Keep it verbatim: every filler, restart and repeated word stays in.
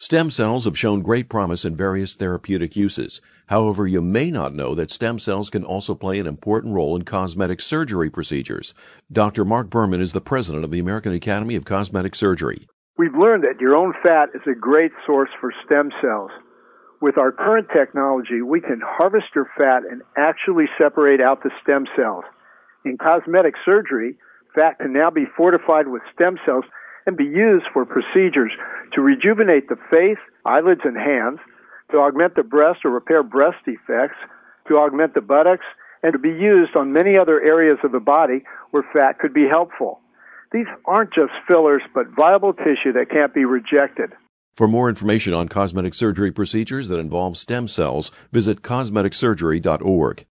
Stem cells have shown great promise in various therapeutic uses. However, you may not know that stem cells can also play an important role in cosmetic surgery procedures. Doctor Mark Berman is the president of the American Academy of Cosmetic Surgery. We've learned that your own fat is a great source for stem cells. With our current technology, we can harvest your fat and actually separate out the stem cells. In cosmetic surgery, fat can now be fortified with stem cells and be used for procedures to rejuvenate the face, eyelids, and hands, to augment the breast or repair breast defects, to augment the buttocks, and to be used on many other areas of the body where fat could be helpful. These aren't just fillers, but viable tissue that can't be rejected. For more information on cosmetic surgery procedures that involve stem cells, visit cosmetic surgery dot org.